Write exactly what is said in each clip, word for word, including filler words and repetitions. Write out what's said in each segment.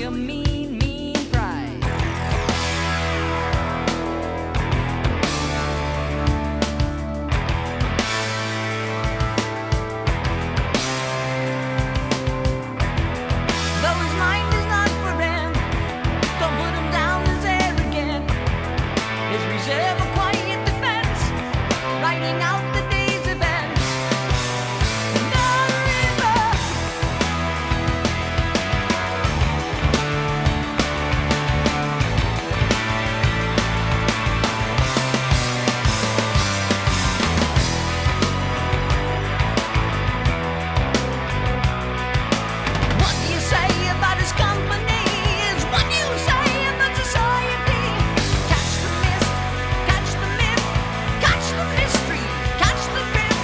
your mean, mean pride. Though his mind is not for rent, don't put him down as arrogant. His reserve a quiet defense, writing out the day's events. The river, what do you say about his company? Is what do you say about society? Catch the mist, catch the myth, catch the mystery, catch the drift.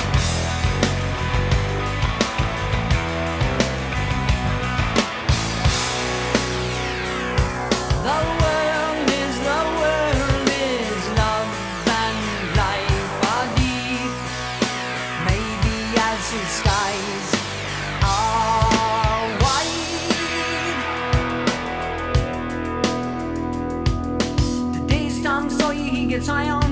The world is, the world is love and life are deep. Maybe as his skies are wide. The day's tongue so he gets high on